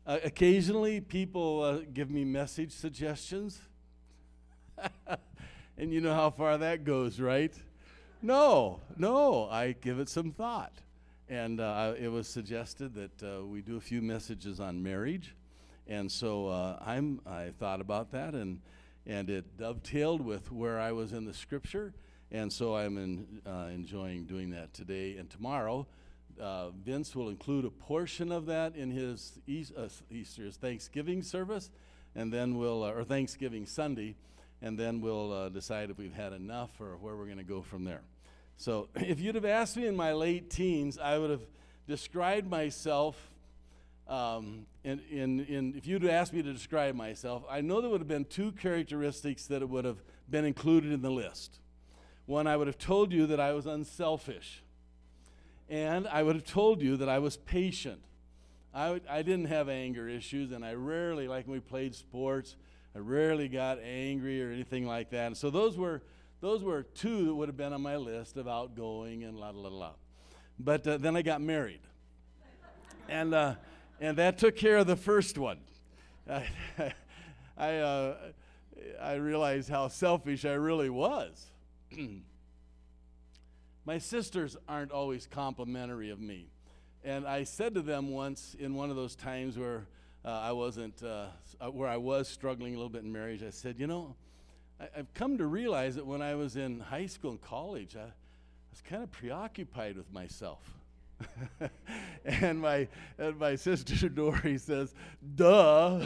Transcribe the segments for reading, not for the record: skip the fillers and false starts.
Occasionally, people give me message suggestions. And you know how far that goes, right? No, I give it some thought. And it was suggested that we do a few messages on marriage. And so I thought about that, and it dovetailed with where I was in the scripture. And so I'm enjoying doing that today and tomorrow. Vince will include a portion of that in his Easter's Thanksgiving service, and then or Thanksgiving Sunday, and then we'll decide if we've had enough or where we're going to go from there. So if you'd have asked me in my late teens, I would have described myself, if you'd have asked me to describe myself, I know there would have been two characteristics that would have been included in the list. One, I would have told you that I was unselfish. And I would have told you that I was patient. I didn't have anger issues, and I rarely, like when we played sports, I rarely got angry or anything like that. And so those were two that would have been on my list of outgoing and la. But then I got married, and that took care of the first one. I realized how selfish I really was. My sisters aren't always complimentary of me. And I said to them once in one of those times where I was struggling a little bit in marriage, I said, I've come to realize that when I was in high school and college, I was kind of preoccupied with myself. and my sister Dory says, duh.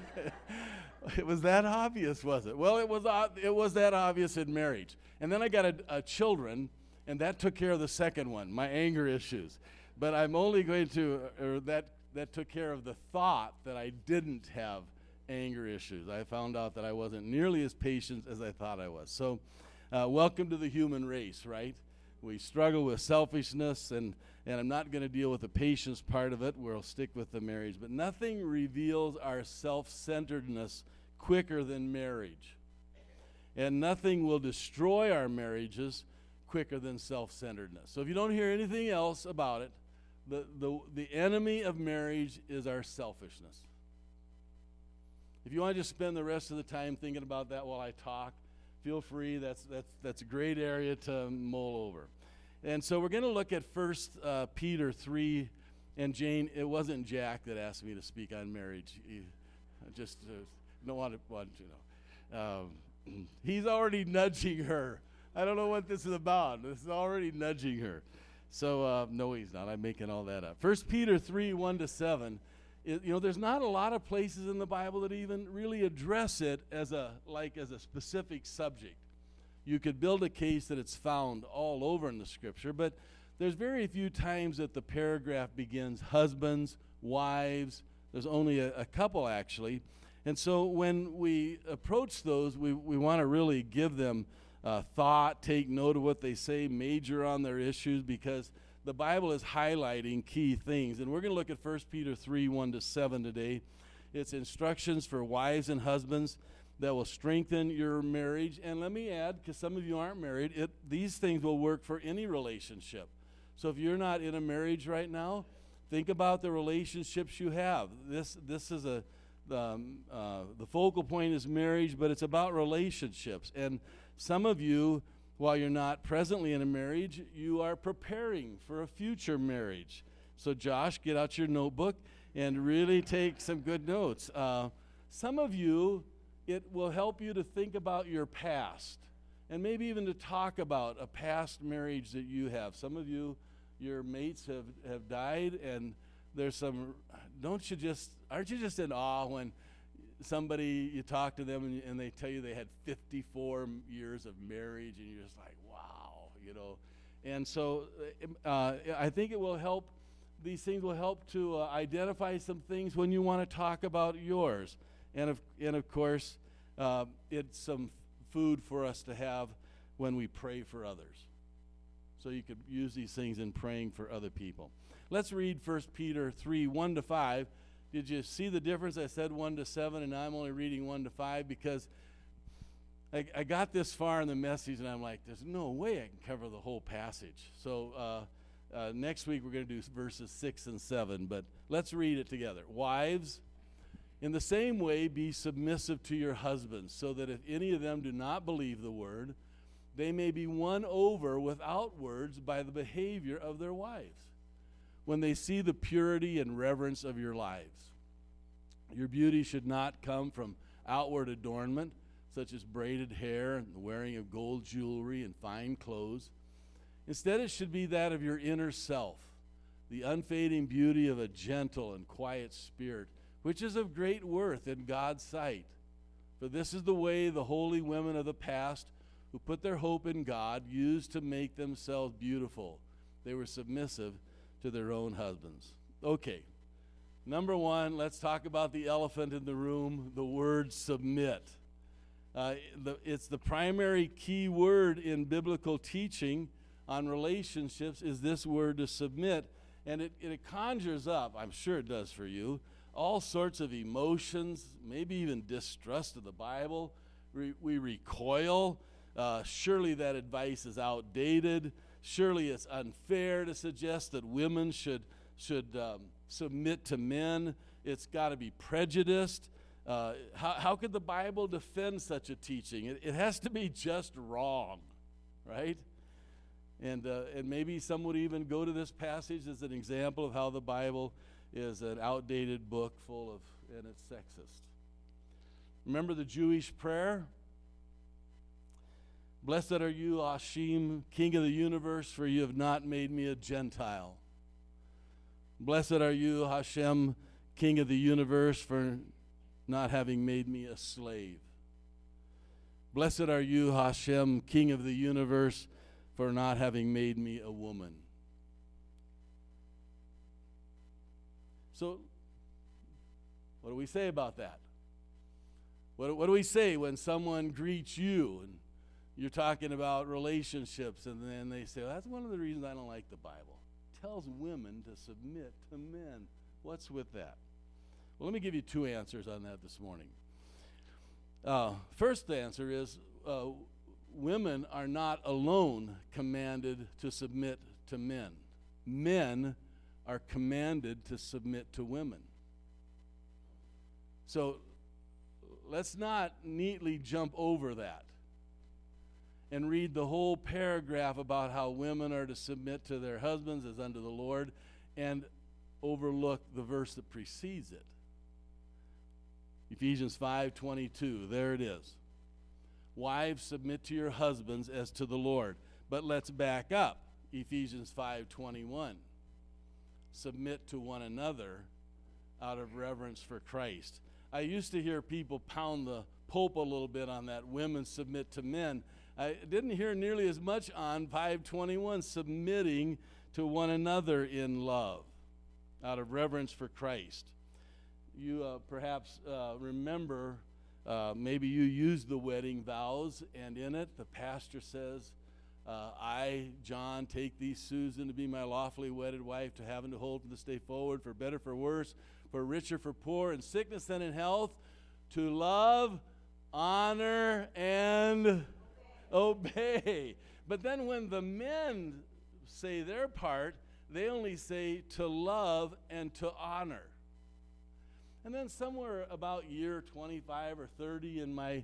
It was that obvious, was it? Well, it was that obvious in marriage. And then I got a children, and that took care of the second one, my anger issues. But I'm only going to, that took care of the thought that I didn't have anger issues. I found out that I wasn't nearly as patient as I thought I was. So welcome to the human race, right? We struggle with selfishness, and I'm not going to deal with the patience part of it. We'll stick with the marriage. But nothing reveals our self-centeredness quicker than marriage. And nothing will destroy our marriages quicker than self-centeredness. So if you don't hear anything else about it, the enemy of marriage is our selfishness. If you want to just spend the rest of the time thinking about that while I talk, feel free. That's a great area to mull over. And so we're going to look at 1 Peter 3. And Jane, it wasn't Jack that asked me to speak on marriage. I just don't want to. He's already nudging her. I don't know what this is about. This is already nudging her. So, no, he's not. I'm making all that up. 1 Peter 3, 1-7. There's not a lot of places in the Bible that even really address it as a specific subject. You could build a case that it's found all over in the Scripture, but there's very few times that the paragraph begins husbands, wives. There's only a couple, actually. And so when we approach those, we want to really give them thought, take note of what they say, major on their issues, because the Bible is highlighting key things. And we're going to look at 1 Peter 3, 1-7 today. It's instructions for wives and husbands that will strengthen your marriage. And let me add, because some of you aren't married, these things will work for any relationship. So if you're not in a marriage right now, think about the relationships you have. This is the focal point is marriage, but it's about relationships. And some of you, while you're not presently in a marriage, you are preparing for a future marriage. So Josh, get out your notebook and really take some good notes. Some of you, it will help you to think about your past and maybe even to talk about a past marriage that you have. Some of you, your mates have died, and there's some, aren't you just in awe when somebody, you talk to them and they tell you they had 54 years of marriage, and you're just like, wow, And so I think it will help, these things will help to identify some things when you want to talk about yours. And of course, it's some food for us to have when we pray for others. So you could use these things in praying for other people. Let's read 1 Peter 3, 1-5. Did you see the difference? I said 1-7, and now I'm only reading 1-5 because I got this far in the message, and I'm like, there's no way I can cover the whole passage. So Next week we're going to do verses 6 and 7, but let's read it together. Wives, in the same way be submissive to your husbands, so that if any of them do not believe the word, they may be won over without words by the behavior of their wives, when they see the purity and reverence of your lives. Your beauty should not come from outward adornment, such as braided hair and the wearing of gold jewelry and fine clothes. Instead, it should be that of your inner self, the unfading beauty of a gentle and quiet spirit, which is of great worth in God's sight. For this is the way the holy women of the past, who put their hope in God, used to make themselves beautiful. They were submissive to their own husbands. Okay, number one, let's talk about the elephant in the room, the word submit. It's the primary key word in biblical teaching on relationships is this word to submit, and it conjures up, I'm sure it does for you, all sorts of emotions, maybe even distrust of the Bible. We recoil. Surely that advice is outdated. Surely it's unfair to suggest that women should submit to men. It's got to be prejudiced. How could the Bible defend such a teaching? It has to be just wrong, right? And maybe some would even go to this passage as an example of how the Bible is an outdated book and it's sexist. Remember the Jewish prayer? Blessed are you, Hashem, King of the universe, for you have not made me a Gentile. Blessed are you, Hashem, King of the universe, for not having made me a slave. Blessed are you, Hashem, King of the universe, for not having made me a woman. So, what do we say about that? What do we say when someone greets you and you're talking about relationships, and then they say, well, that's one of the reasons I don't like the Bible. It tells women to submit to men. What's with that? Well, let me give you two answers on that this morning. First answer is women are not alone commanded to submit to men. Men are commanded to submit to women. So let's not neatly jump over that and read the whole paragraph about how women are to submit to their husbands as unto the Lord and overlook the verse that precedes it. Ephesians 5:22, there it is. Wives, submit to your husbands as to the Lord. But let's back up. Ephesians 5:21. Submit to one another out of reverence for Christ. I used to hear people pound the Pope a little bit on that, women submit to men. I didn't hear nearly as much on 5:21, submitting to one another in love, out of reverence for Christ. You perhaps remember, maybe you used the wedding vows, and in it the pastor says, I, John, take thee, Susan, to be my lawfully wedded wife, to have and to hold from this day forward, for better, for worse, for richer, for poor, in sickness and in health, to love, honor, and obey. But then when the men say their part, they only say to love and to honor. And then somewhere about year 25 or 30 in my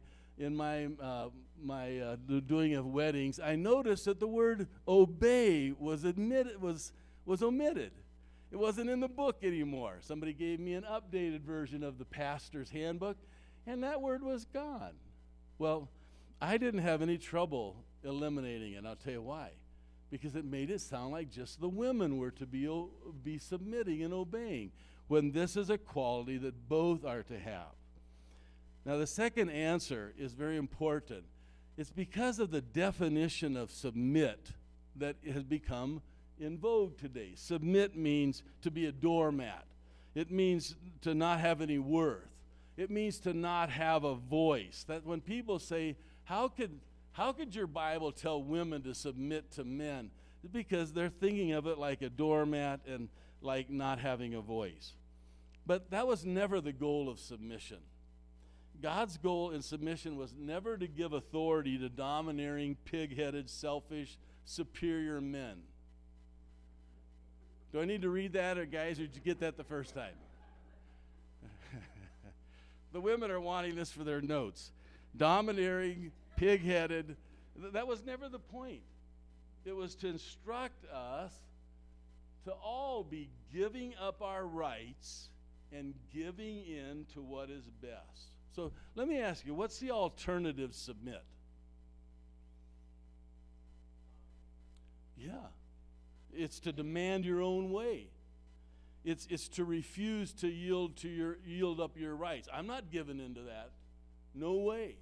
doing of weddings, I noticed that the word obey was omitted. It wasn't in the book anymore. Somebody gave me an updated version of the pastor's handbook, and that word was gone. Well, I didn't have any trouble eliminating it. I'll tell you why. Because it made it sound like just the women were to be submitting and obeying, when this is a quality that both are to have. Now, the second answer is very important. It's because of the definition of submit that it has become in vogue today. Submit means to be a doormat. It means to not have any worth. It means to not have a voice. That when people say, how could your Bible tell women to submit to men? It's because they're thinking of it like a doormat and like not having a voice. But that was never the goal of submission. God's goal in submission was never to give authority to domineering, pig-headed, selfish, superior men. Do I need to read that, or guys, or did you get that the first time? The women are wanting this for their notes. Domineering, pig-headed. That was never the point. It was to instruct us to all be giving up our rights and giving in to what is best. So let me ask you, what's the alternative submit? Yeah. It's to demand your own way. It's to refuse to yield up your rights. I'm not giving into that. No way.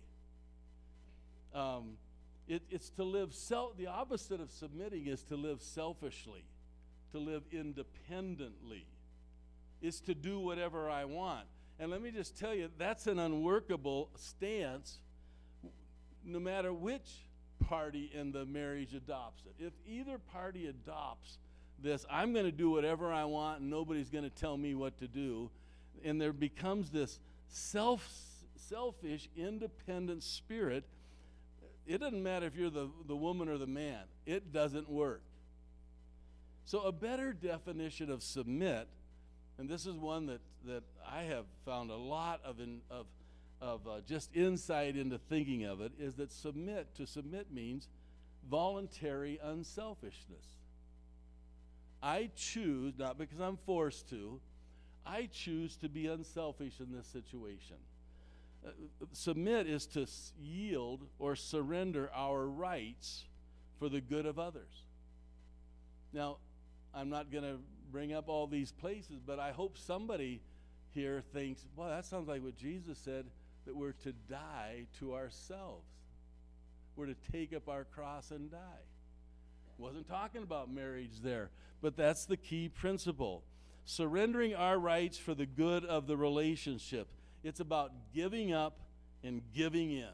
It's to live the opposite of submitting is to live selfishly, to live independently. It's to do whatever I want. And let me just tell you, that's an unworkable stance no matter which party in the marriage adopts it. If either party adopts this, I'm going to do whatever I want and nobody's going to tell me what to do, and there becomes this selfish, independent spirit, it doesn't matter if you're the woman or the man. It doesn't work. So a better definition of submit, and this is one that I have found a lot of just insight into thinking of it, is that to submit means voluntary unselfishness. I choose, not because I'm forced to, I choose to be unselfish in this situation. Submit is to yield or surrender our rights for the good of others. Now, I'm not going to bring up all these places, but I hope somebody here thinks, well, that sounds like what Jesus said, that we're to die to ourselves. We're to take up our cross and die. Wasn't talking about marriage there, but that's the key principle. Surrendering our rights for the good of the relationship. It's about giving up and giving in.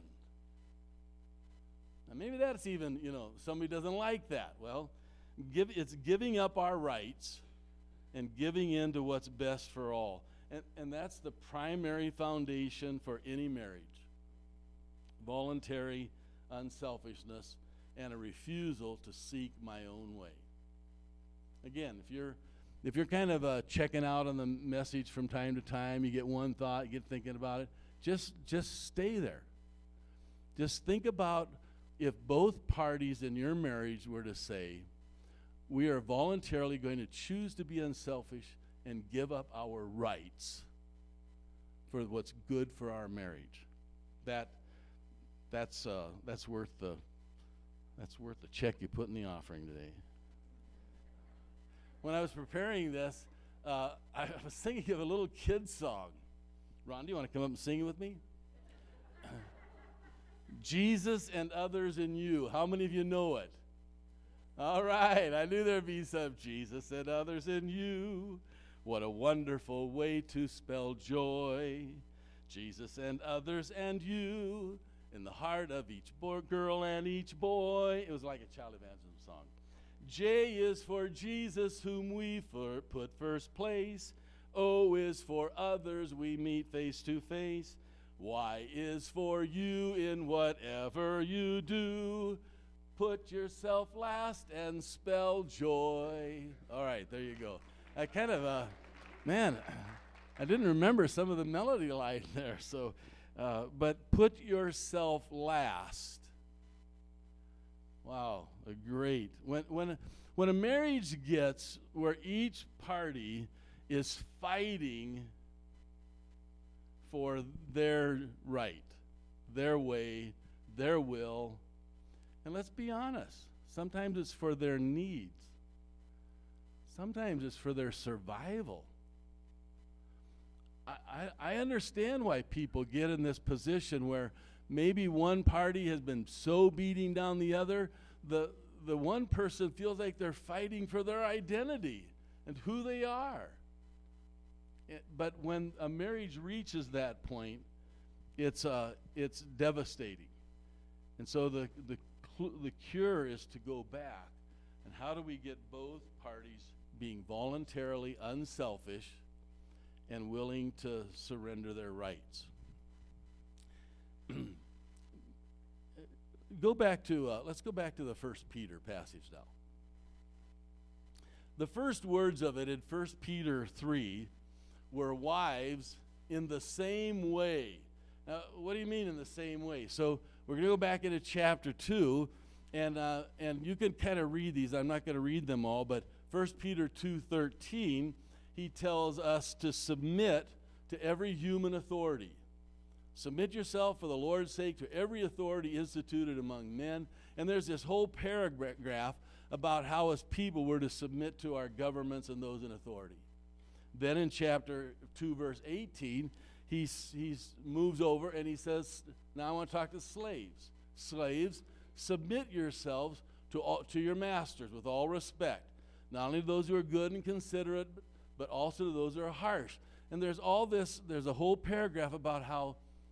Now maybe that's even, somebody doesn't like that. Well, it's giving up our rights and giving in to what's best for all. And that's the primary foundation for any marriage. Voluntary unselfishness and a refusal to seek my own way. Again, if you're kind of checking out on the message from time to time, you get one thought, you get thinking about it, just stay there. Just think about if both parties in your marriage were to say, we are voluntarily going to choose to be unselfish and give up our rights for what's good for our marriage. That's worth the check you put in the offering today. When I was preparing this, I was thinking of a little kid song. Ron, do you want to come up and sing it with me? Jesus and Others in You. How many of you know it? All right, I knew there'd be some. Jesus and others in you. What a wonderful way to spell joy. Jesus and others and you. In the heart of each girl and each boy. It was like a child evangelism song. J is for Jesus, whom we put first place. O is for others we meet face to face. Y is for you in whatever you do. Put yourself last and spell joy. All right, there you go. I kind of, I didn't remember some of the melody line there. So, but put yourself last. Wow, great. When a marriage gets where each party is fighting for their right, their way, their will, and let's be honest, sometimes it's for their needs. Sometimes it's for their survival. I understand why people get in this position where maybe one party has been so beating down the other, the one person feels like they're fighting for their identity and who they are. But when a marriage reaches that point, it's devastating. And so the cure is to go back. And how do we get both parties being voluntarily unselfish and willing to surrender their rights? Let's go back to the 1 Peter passage now. The first words of it in 1 Peter 3 were wives in the same way. Now, what do you mean in the same way? So we're going to go back into chapter 2, and you can kind of read these. I'm not going to read them all, but 1 Peter 2:13, he tells us to submit to every human authority. Submit yourself for the Lord's sake to every authority instituted among men. And there's this whole paragraph about how as people we're to submit to our governments and those in authority. Then in chapter 2, verse 18, he moves over and he says, now I want to talk to slaves. Slaves, submit yourselves to your masters with all respect, not only to those who are good and considerate, but also to those who are harsh. And there's a whole paragraph about how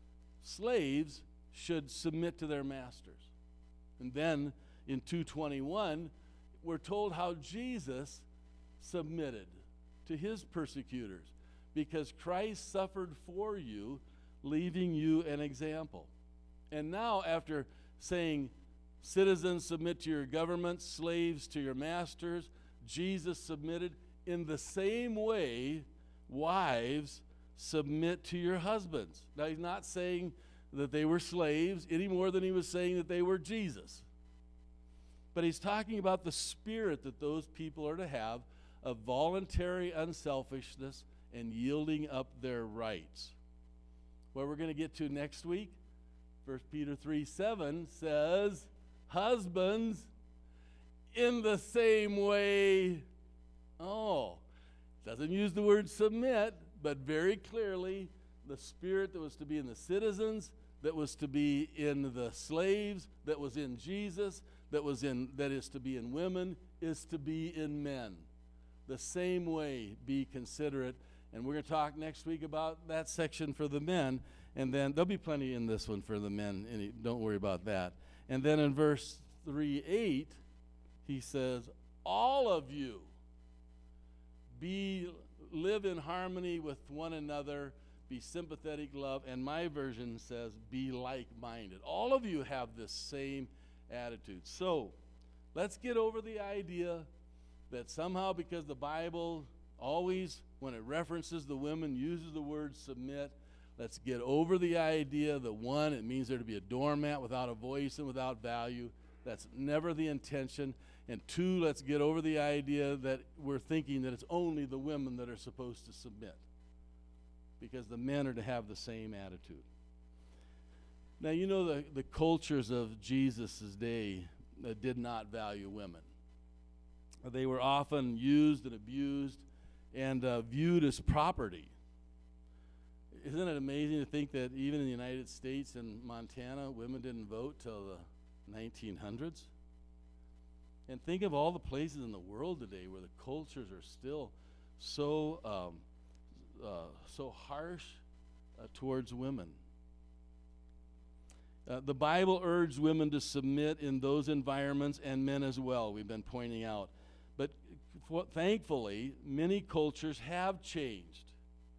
slaves should submit to their masters. And then in 2:21, we're told how Jesus submitted to his persecutors because Christ suffered for you, leaving you an example. And now after saying, citizens, submit to your government, slaves to your masters, Jesus submitted in the same way, wives, submit to your husbands. Now, he's not saying that they were slaves any more than he was saying that they were Jesus. But he's talking about the spirit that those people are to have of voluntary unselfishness and yielding up their rights. Where we're going to get to next week, 1 Peter 3:7 says, husbands, in the same way. Oh, doesn't use the word submit, but very clearly the spirit that was to be in the citizens, that was to be in the slaves, that was in Jesus, that is to be in women, is to be in men. The same way, be considerate. And we're going to talk next week about that section for the men, and then there'll be plenty in this one for the men, and don't worry about that. And then in verse 3:8, he says, all of you live in harmony with one another, be sympathetic, love, and my version says, be like-minded. All of you have this same attitude. So let's get over the idea that somehow because the Bible always, when it references the women, uses the word submit, let's get over the idea that one, it means they're to be a doormat without a voice and without value. That's never the intention. And two, let's get over the idea that we're thinking that it's only the women that are supposed to submit, because the men are to have the same attitude. Now, you know the cultures of Jesus' day did not value women. They were often used and abused and viewed as property. Isn't it amazing to think that even in the United States and Montana, women didn't vote till the 1900s? And think of all the places in the world today where the cultures are still so harsh towards women. The Bible urged women to submit in those environments, and men as well, we've been pointing out. But thankfully, many cultures have changed.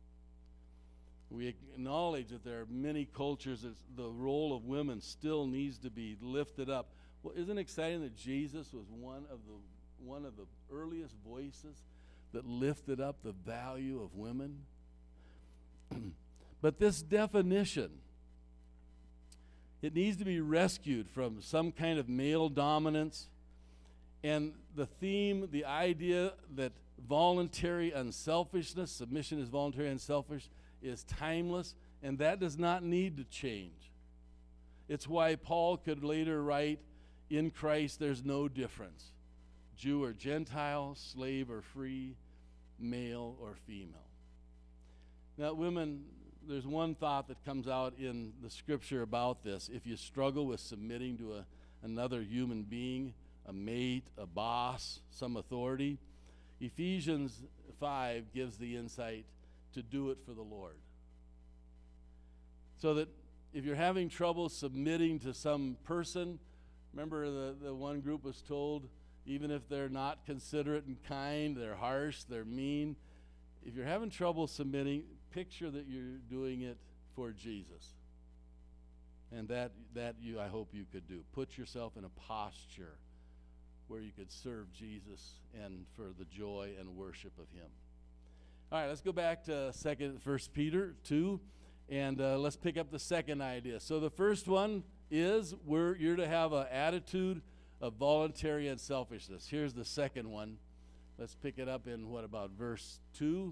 We acknowledge that there are many cultures that the role of women still needs to be lifted up. Well, isn't it exciting that Jesus was one of the earliest voices that lifted up the value of women? But this definition, it needs to be rescued from some kind of male dominance. And the theme, the idea that voluntary unselfishness, submission is voluntary unselfish, is timeless, and that does not need to change. It's why Paul could later write, in Christ there's no difference. Jew or Gentile, slave or free, male or female. Now, women, there's one thought that comes out in the scripture about this. If you struggle with submitting to another human being, a mate, a boss, some authority, Ephesians 5 gives the insight to do it for the Lord. So that if you're having trouble submitting to some person, remember the one group was told, even if they're not considerate and kind, they're harsh, they're mean. If you're having trouble submitting, picture that you're doing it for Jesus. And that I hope you could do. Put yourself in a posture where you could serve Jesus and for the joy and worship of him. All right, let's go back to 1 Peter 2, and let's pick up the second idea. So the first one is you're to have an attitude of voluntary unselfishness. Here's the second one. Let's pick it up in, verse 2?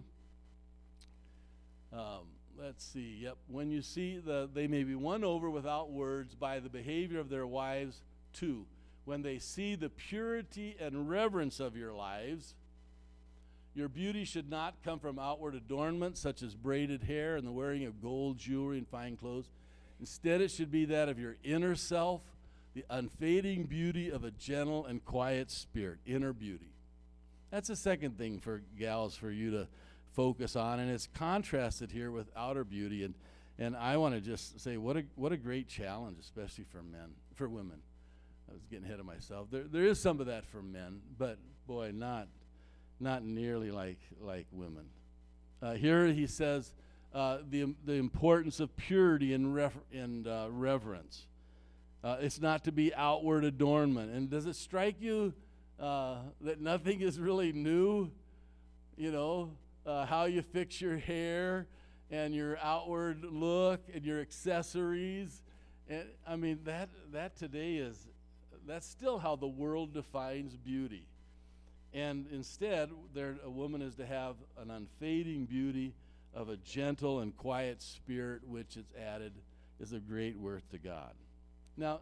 Let's see. Yep. When you see they may be won over without words by the behavior of their wives too. When they see the purity and reverence of your lives, your beauty should not come from outward adornment, such as braided hair and the wearing of gold jewelry and fine clothes. Instead, it should be that of your inner self, the unfading beauty of a gentle and quiet spirit, inner beauty. That's the second thing for gals for you to focus on, and it's contrasted here with outer beauty. And I want to just say what a great challenge, especially for women. I was getting ahead of myself. There is some of that for men, but boy, not nearly like women. Here he says the importance of purity and reverence. It's not to be outward adornment. And does it strike you that nothing is really new? You know, how you fix your hair and your outward look and your accessories. And I mean, that today that's still how the world defines beauty. And instead, a woman is to have an unfading beauty of a gentle and quiet spirit, which is added is of great worth to God. Now,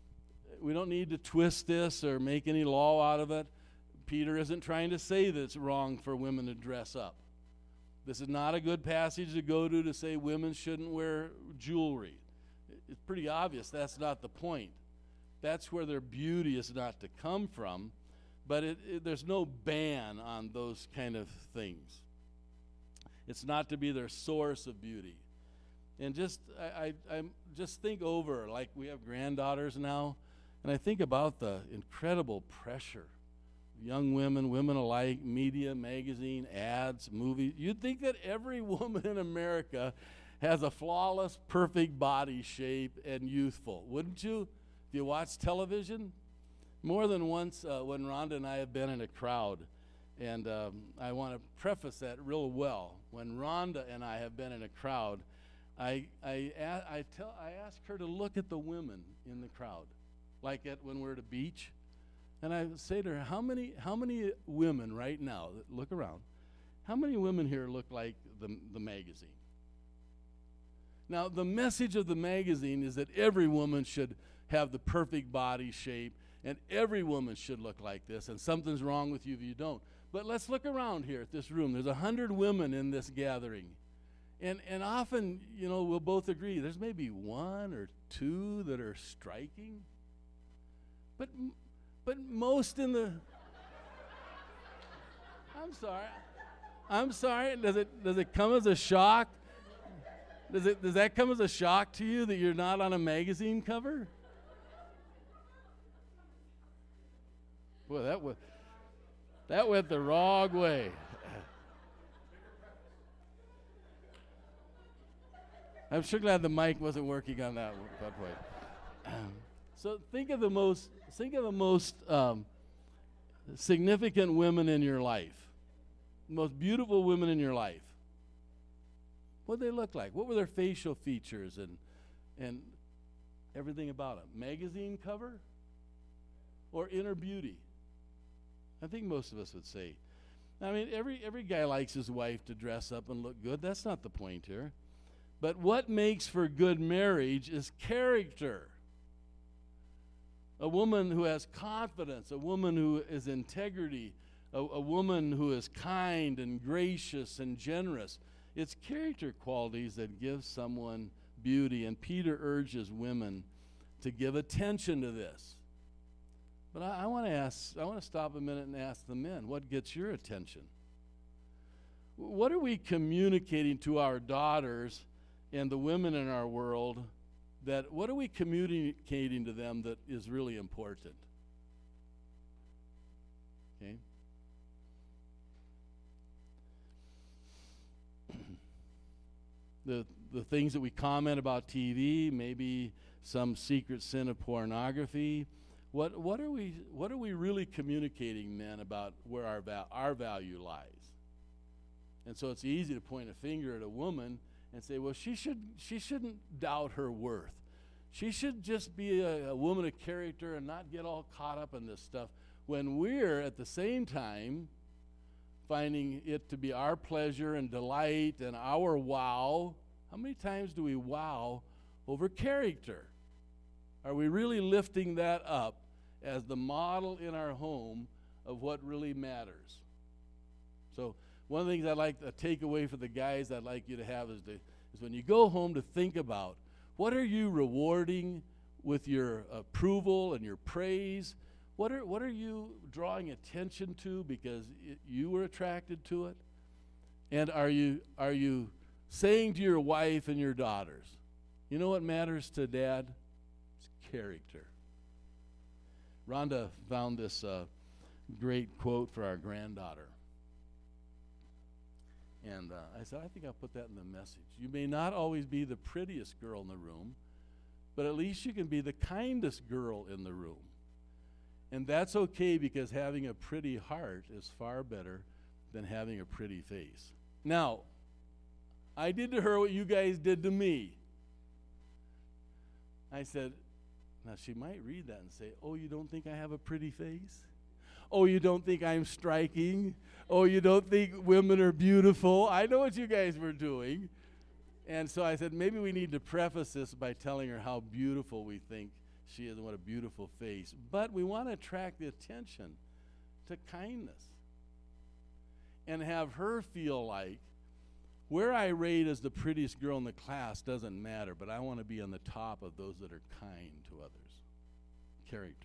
we don't need to twist this or make any law out of it. Peter isn't trying to say that it's wrong for women to dress up. This is not a good passage to go to say women shouldn't wear jewelry. It's pretty obvious that's not the point. That's where their beauty is not to come from, but there's no ban on those kind of things. It's not to be their source of beauty. And I just think over, like we have granddaughters now, and I think about the incredible pressure. Young women alike, media, magazine, ads, movies. You'd think that every woman in America has a flawless, perfect body shape and youthful, wouldn't you? If you watch television? More than once when Rhonda and I have been in a crowd, and I want to preface that real well. When Rhonda and I have been in a crowd, I ask her to look at the women in the crowd, like when we're at a beach. And I say to her, how many women right now, look around, how many women here look like the magazine? Now, the message of the magazine is that every woman should have the perfect body shape, and every woman should look like this, and something's wrong with you if you don't. But let's look around here at this room. There's 100 women in this gathering. And often, we'll both agree, there's maybe one or two that are striking. But most in the... I'm sorry. Does it come as a shock? Does that come as a shock to you that you're not on a magazine cover? Boy, that went the wrong way. I'm sure glad the mic wasn't working on that point. So think of the most significant women in your life, the most beautiful women in your life. What did they look like? What were their facial features and everything about them? Magazine cover or inner beauty? I think most of us would say. I mean, every guy likes his wife to dress up and look good. That's not the point here. But what makes for good marriage is character. A woman who has confidence, a woman who is integrity, a woman who is kind and gracious and generous. It's character qualities that give someone beauty, and Peter urges women to give attention to this. But I want to stop a minute and ask the men, what gets your attention? What are we communicating to our daughters and the women in our world? What are we communicating to them that is really important? Okay? The things that we comment about TV, maybe some secret sin of pornography, What are we really communicating, men, about where our value lies? And so it's easy to point a finger at a woman and say, well, she shouldn't doubt her worth. She should just be a woman of character and not get all caught up in this stuff, when we're at the same time finding it to be our pleasure and delight and our wow. How many times do we wow over character? Are we really lifting that up as the model in our home of what really matters? So one of the things I'd like to take away for the guys I'd like you to have is when you go home to think about, what are you rewarding with your approval and your praise? What are you drawing attention to because you were attracted to it? And are you saying to your wife and your daughters, you know what matters to Dad? It's character. Rhonda found this great quote for our granddaughter. And I said, I think I'll put that in the message. You may not always be the prettiest girl in the room, but at least you can be the kindest girl in the room. And that's okay, because having a pretty heart is far better than having a pretty face. Now, I did to her what you guys did to me. I said, now she might read that and say, oh, you don't think I have a pretty face? Oh, you don't think I'm striking? Oh, you don't think women are beautiful? I know what you guys were doing. And so I said, maybe we need to preface this by telling her how beautiful we think she is and what a beautiful face. But we want to attract the attention to kindness and have her feel like where I rate as the prettiest girl in the class doesn't matter, but I want to be on the top of those that are kind to others. Character.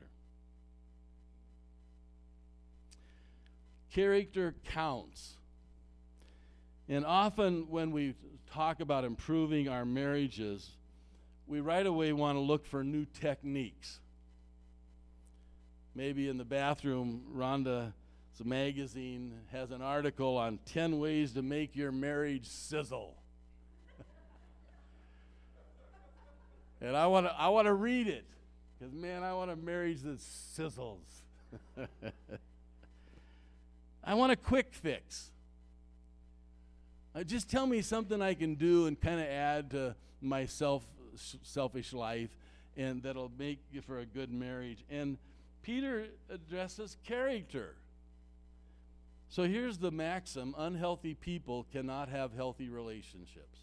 Character counts. And often when we talk about improving our marriages, we right away want to look for new techniques. Maybe in the bathroom, Rhonda's magazine has an article on 10 ways to make your marriage sizzle. And I want to read it, because, man, I want a marriage that sizzles. I want a quick fix. Just tell me something I can do and kind of add to my selfish life, and that'll make you for a good marriage. And Peter addresses character. So here's the maxim: unhealthy people cannot have healthy relationships.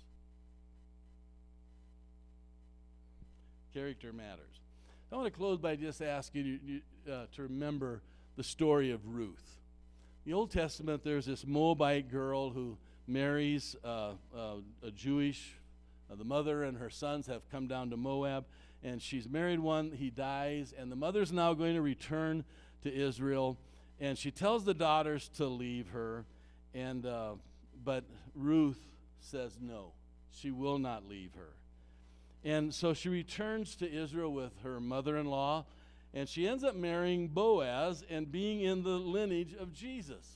Character matters. I want to close by just asking you to remember the story of Ruth. In the Old Testament, there's this Moabite girl who marries a Jewish. The mother and her sons have come down to Moab, and she's married one. He dies, and the mother's now going to return to Israel, and she tells the daughters to leave her, and but Ruth says no, she will not leave her. And so she returns to Israel with her mother-in-law, and she ends up marrying Boaz and being in the lineage of Jesus.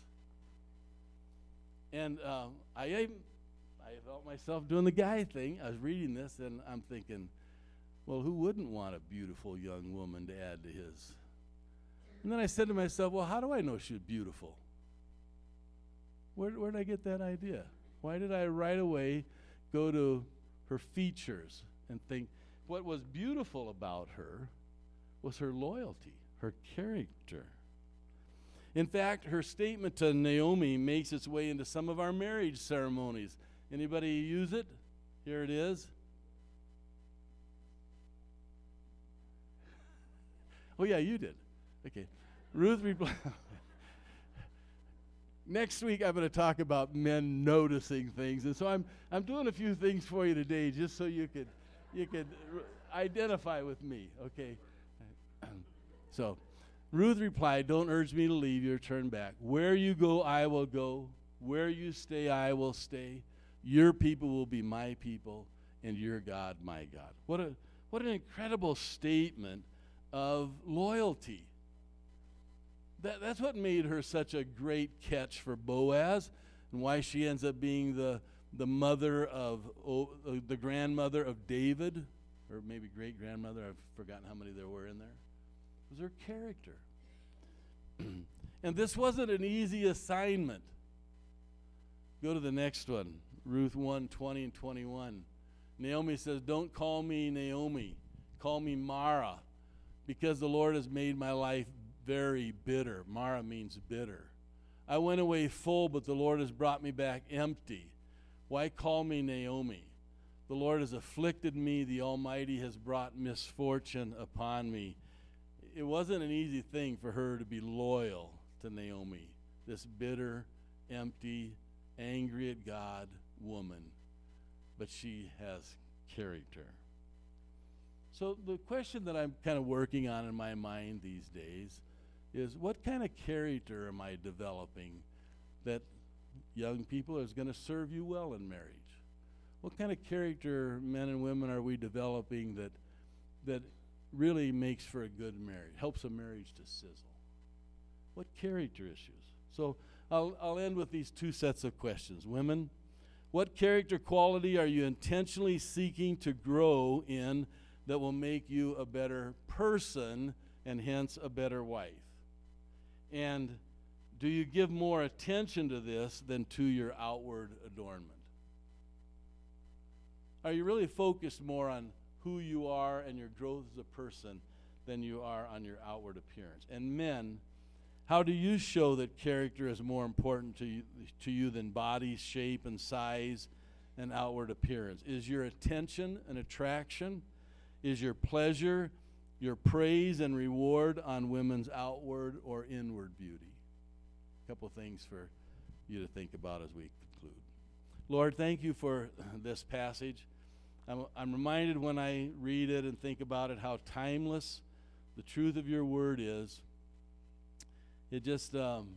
And I felt myself doing the guy thing. I was reading this, and I'm thinking, well, who wouldn't want a beautiful young woman to add to his? And then I said to myself, well, how do I know she's beautiful? Where did I get that idea? Why did I right away go to her features and think what was beautiful about her was her loyalty, her character? In fact, her statement to Naomi makes its way into some of our marriage ceremonies. Anybody use it? Here it is. Oh, yeah, you did. Okay. Ruth replied. Next week, I'm going to talk about men noticing things. And so I'm doing a few things for you today just so you could identify with me, okay? So Ruth replied, don't urge me to leave you or turn back. Where you go, I will go. Where you stay, I will stay. Your people will be my people, and your God, my God. What an incredible statement of loyalty. That's what made her such a great catch for Boaz, and why she ends up being the mother of the grandmother of David, or maybe great grandmother. I've forgotten how many there were in there. was her character. And this wasn't an easy assignment. Go to the next one, Ruth 1:20 and 21. Naomi says, "Don't call me Naomi, call me Mara, because the Lord has made my life very bitter." Mara means bitter. "I went away full, but the Lord has brought me back empty. Why call me Naomi? The Lord has afflicted me. The Almighty has brought misfortune upon me." It wasn't an easy thing for her to be loyal to Naomi, this bitter, empty, angry at God woman. But she has character. So the question that I'm kind of working on in my mind these days is, what kind of character am I developing that young people is going to serve you well in marriage? What kind of character, men and women, are we developing that really makes for a good marriage, helps a marriage to sizzle? What character issues? So I'll end with these two sets of questions. Women, what character quality are you intentionally seeking to grow in that will make you a better person and hence a better wife? And do you give more attention to this than to your outward adornment? Are you really focused more on who you are and your growth as a person than you are on your outward appearance? And men, how do you show that character is more important to you than body shape and size and outward appearance? Is your attention an attraction? Is your pleasure, your praise and reward on women's outward or inward beauty? A couple things for you to think about as we conclude. Lord, thank you for this passage. I'm reminded when I read it and think about it how timeless the truth of your word is. It just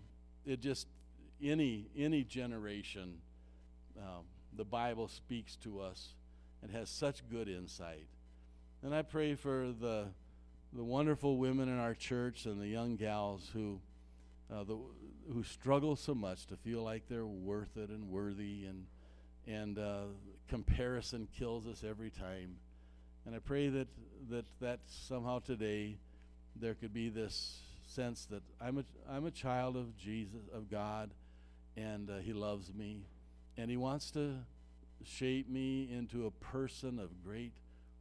any generation, the Bible speaks to us and has such good insight. And I pray for the wonderful women in our church and the young gals who struggle so much to feel like they're worth it and worthy, and comparison kills us every time. And I pray that somehow today there could be this sense that I'm a child of Jesus, of God, and He loves me, and He wants to shape me into a person of great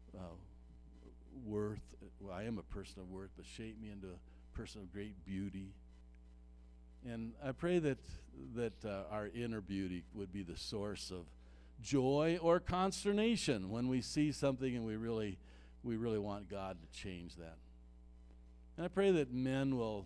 worth. Well, I am a person of worth, but shape me into a person of great beauty. And I pray that our inner beauty would be the source of joy or consternation when we see something and we really want God to change that. And I pray that men will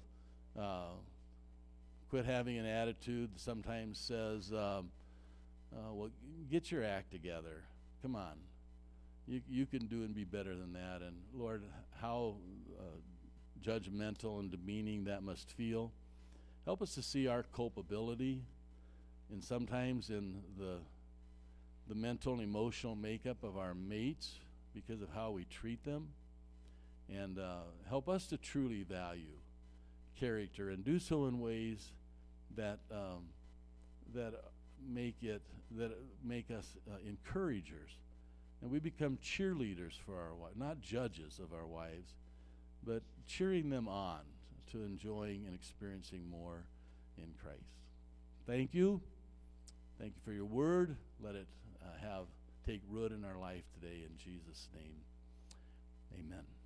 quit having an attitude that sometimes says, well, get your act together. Come on. You can do and be better than that. And Lord, how judgmental and demeaning that must feel. Help us to see our culpability and sometimes in the mental and emotional makeup of our mates because of how we treat them. And help us to truly value character and do so in ways that make us encouragers, and we become cheerleaders for our wives, not judges of our wives, but cheering them on to enjoying and experiencing more in Christ. Thank you. Thank you for your word. Let it take root in our life today in Jesus' name. Amen.